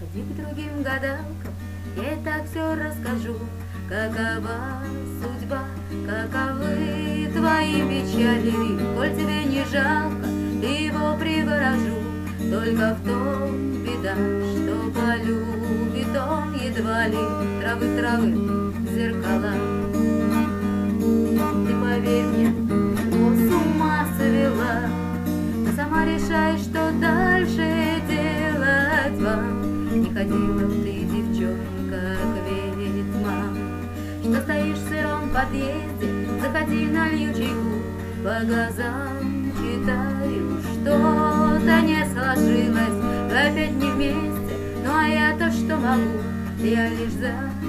Иди к другим гадалкам, я и так все расскажу. Какова судьба, каковы твои печали, коль тебе не жалко, ты его приворожу. Только в том беда, что полюбит он едва ли травы зеркала. Ты поверь мне, его с ума свела, а сама решаешь, что дальше делать вам. Не ходила б ты, девчонка, к ведьмам, что стоишь в сыром подъезде, заходи, налью чайку, по глазам читаю, что-то не сложилось, вы опять не вместе, ну а я-то что могу, я лишь за